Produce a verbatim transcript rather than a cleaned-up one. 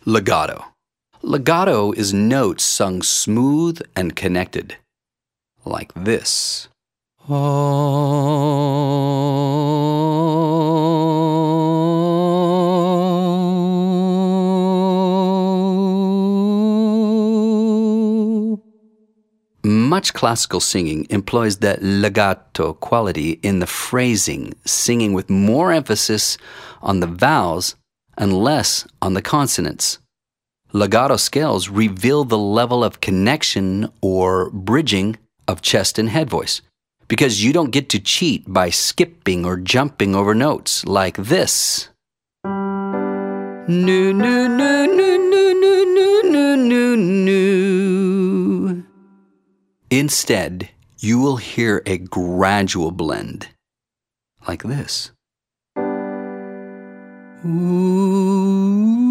Legato. Legato is notes sung smooth and connected, like this. Much classical singing employs that legato quality in the phrasing, singing with more emphasis on the vowels and less on the consonants. Legato scales reveal the level of connection or bridging of chest and head voice, because you don't get to cheat by skipping or jumping over notes like this. Nu, nu, nu, nu, nu, nu, nu, nu, nu, nu. Instead, you will hear a gradual blend, like this. Ooh.